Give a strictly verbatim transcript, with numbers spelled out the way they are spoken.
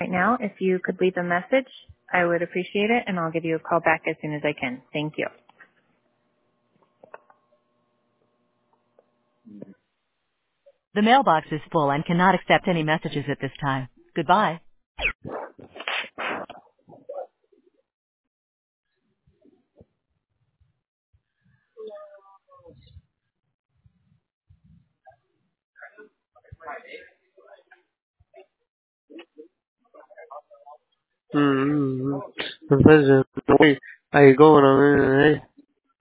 right now. If you could leave a message, I would appreciate it, and I'll give you a call back as soon as I can. Thank you. The mailbox is full and cannot accept any messages at this time. Goodbye. Mm-hmm. Professor, wait, how you going on?